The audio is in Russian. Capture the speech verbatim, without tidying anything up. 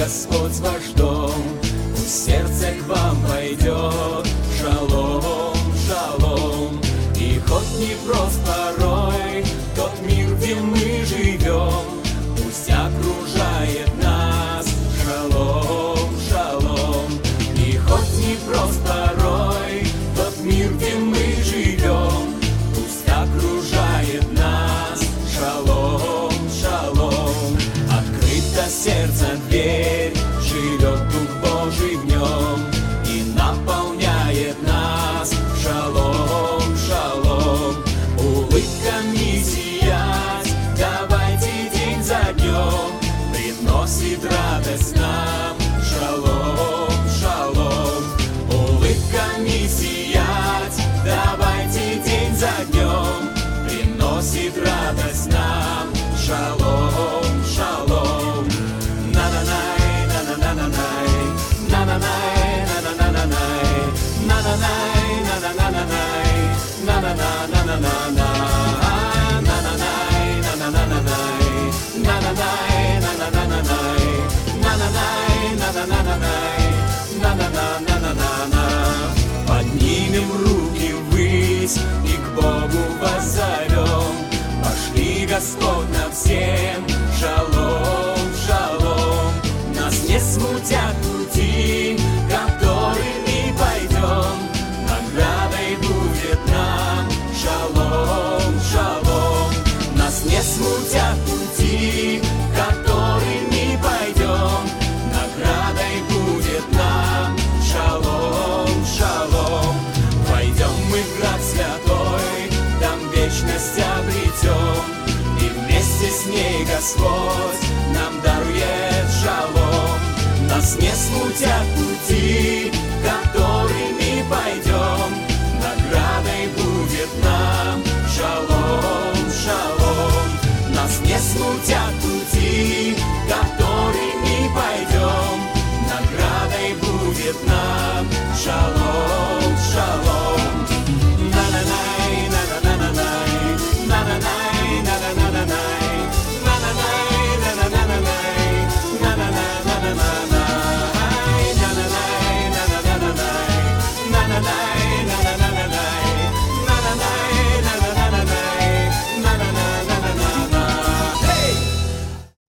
Господь ваш дом, пусть сердце к вам пойдет. Шалом, шалом. И хоть непрост порой тот мир, где мы живем, пусть окружает нас. Шалом, шалом. И хоть непрост порой тот мир, где мы живем, пусть окружает нас. Шалом, шалом. Открыто сердце дверь, живет Дух Божий в нем и наполняет нас. Шалом, шалом. Улыбками сиять, давайте день за днем, приносит радость нам. Шалом, шалом. Улыбками сиять, давайте день за днем, приносит радость нам. Шалом, шалом. На-на-най, на-на-на-на-най, на-на-най, на-на-на-на-най, на-на-най, на-на-на-на-най, на-на-на-на-на-на, на-на-най, на-на-на-на-най, на-на-най, на-на-на-на-най, на-на-най, на-на-на-на-най, на-на-на-на-на-на. Поднимем руки ввысь и к Богу воззовем. Пошли, Господь, нам всем. Шалом, шалом. Нас не смутят пути, которыми пойдем, наградой будет нам. Шалом, шалом. Нас не смутят пути, которыми пойдем, наградой будет нам. Шалом, шалом. Войдем мы в град святой, там вечность обретем, и вместе с ней Господь